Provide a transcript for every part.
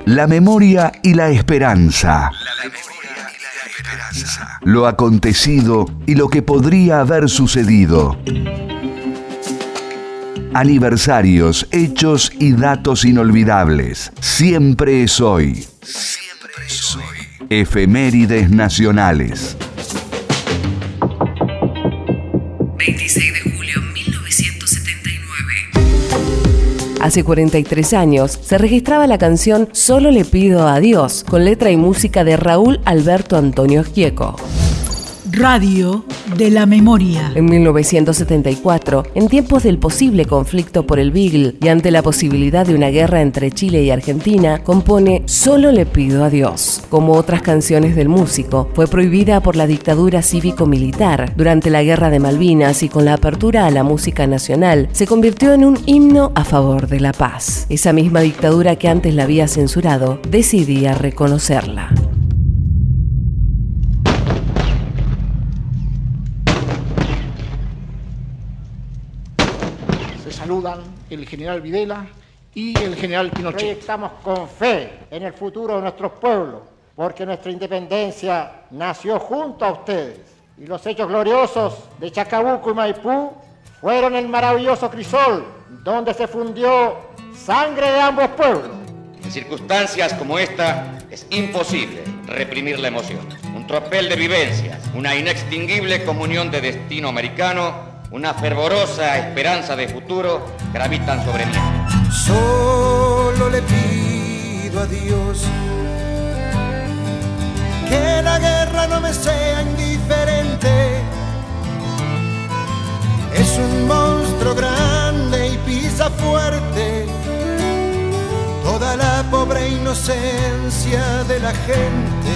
La memoria y la esperanza. Lo acontecido y lo que podría haber sucedido. Aniversarios, hechos y datos inolvidables. Siempre es hoy. Siempre es hoy. Efemérides nacionales. 26 de julio 1979. Hace 43 años se registraba la canción Solo le pido a Dios, con letra y música de Raúl Alberto Antonio Gieco. Radio de la Memoria. En 1974, en tiempos del posible conflicto por el Beagle y ante la posibilidad de una guerra entre Chile y Argentina, compone Solo le pido a Dios. Como otras canciones del músico, fue prohibida por la dictadura cívico-militar. Durante la Guerra de Malvinas y con la apertura a la música nacional, se convirtió en un himno a favor de la paz. Esa misma dictadura que antes la había censurado, decidía reconocerla. Saludan el general Videla y el general Pinochet. Proyectamos con fe en el futuro de nuestros pueblos, porque nuestra independencia nació junto a ustedes. Y los hechos gloriosos de Chacabuco y Maipú fueron el maravilloso crisol donde se fundió sangre de ambos pueblos. En circunstancias como esta es imposible reprimir la emoción. Un tropel de vivencias, una inextinguible comunión de destino americano, una fervorosa esperanza de futuro gravitan sobre mí. Solo le pido a Dios que la guerra no me sea indiferente. Es un monstruo grande y pisa fuerte toda la pobre inocencia de la gente.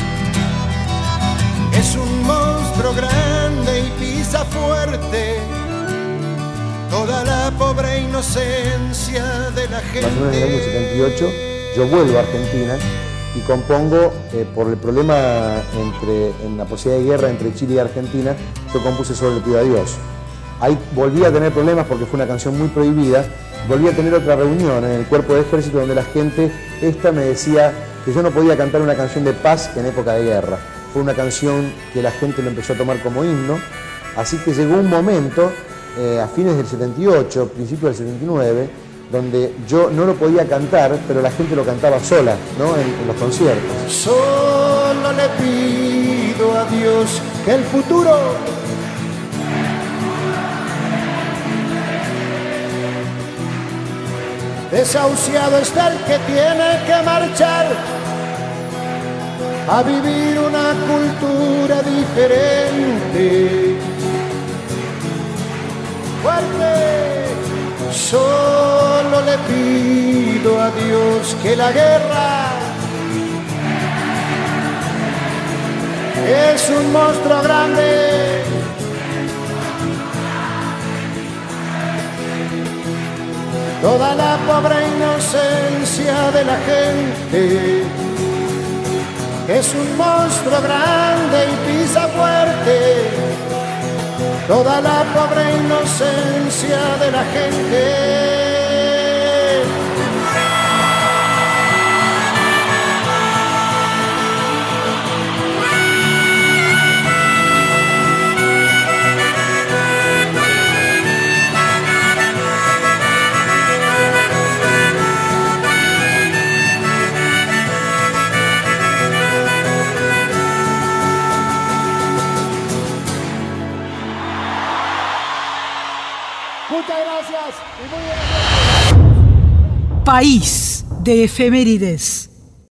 Es un monstruo grande y pisa fuerte toda la pobre inocencia de la gente. Más o menos en el año 78 yo vuelvo a Argentina y compongo por el problema en la posibilidad de guerra entre Chile y Argentina. Yo compuse Solo le pido a Dios. Ahí volví a tener problemas porque fue una canción muy prohibida. Volví a tener otra reunión en el cuerpo de ejército donde la gente me decía que yo no podía cantar una canción de paz en época de guerra. Fue una canción que la gente lo empezó a tomar como himno, así que llegó un momento, a fines del 78, principios del 79, donde yo no lo podía cantar, pero la gente lo cantaba sola, ¿no? en los conciertos. Solo le pido a Dios que el futuro desahuciado está el que tiene que marchar a vivir una cultura diferente. Fuerte, solo le pido a Dios que la guerra es un monstruo grande. Toda la pobre inocencia de la gente es un monstruo grande y pisa fuerte toda la pobre inocencia de la gente. Muchas gracias y muy bien. País de efemérides.